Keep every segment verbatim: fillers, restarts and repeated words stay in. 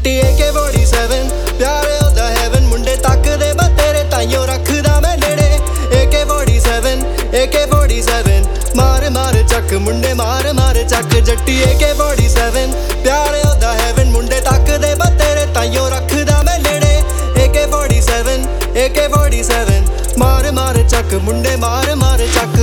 Jatti A K forty seven प्यारे ओदा haven मुंडे तकदे बस तेरे ताइयों रखदा मैं नेड़े ए के फोर्टी सेवन ए के फोर्टी सेवन मार मार चक मुंडे मार मार चक Jatti A K forty seven प्यारे ओदा हैवन मुंडे तकदे बस तेरे ताइयों रखदा मैं नेड़े ए के फोर्टी सेवन ए के फोर्टी सेवन मार मार चक मुंडे मार मार चक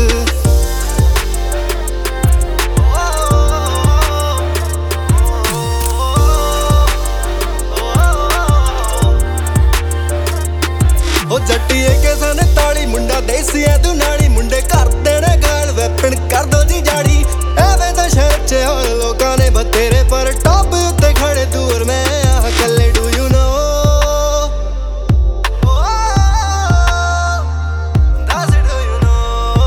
जट्टी ए के सनताली मुंडा देसी है तू नाड़ी मुंडे कर देने गाल वैपन कर दो जी जाड़ी एवें तो शहर च होण लोकां ने बतेरे पर टॉप उत्ते खड़े तू और मैं आह कल्ले डू यू नो दस डू यू नो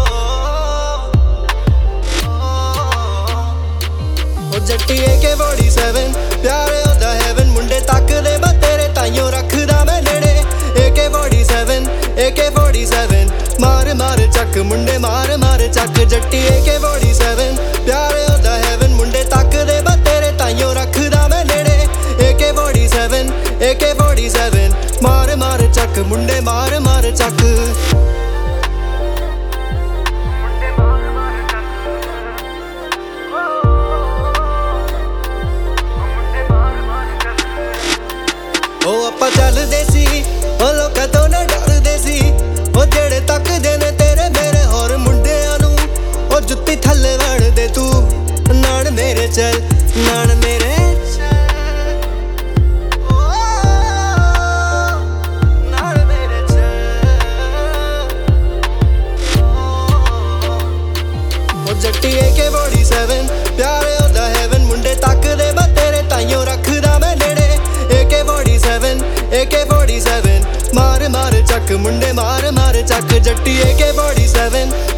ओ जट्टी ए के फोर्टी सेवन प्यारे ओदा हैवन मुंडे तकदे बस तेरे ताइयों रखदा मैं नेड़े ए के फोर्टी सेवन ए के फोर्टी सेवन मार मार चक मुंडे मार मार चक Jatti A K forty seven प्यारे ओदा हैवन मुंडे तकदे बस तेरे ताइयों रखदा मैं नेड़े ए के फोर्टी सेवन ए के फोर्टी सेवन मार मार चक मुंडे मार मार चक ओ आपां चलदे सी ओ लोकां तो ना डरदे सी ओ जेड़े तकदे ने तेरे मेरे होर मुंडियां नूं ओ जुत्ती थल्ले वड़दे तू नाल मेरे चल नाल मेरे चल ओ नाल मेरे चल ओ जट्टी ए के फोर्टी सेवन प्यारे ओदा हैवन मुंडे तकदे बस तेरे ताइयों रखदा मैं नेड़े ए के फोर्टी सेवन ए के फोर्टी सेवन मार मार चक मुंडे मार मार चक Jatti A K forty seven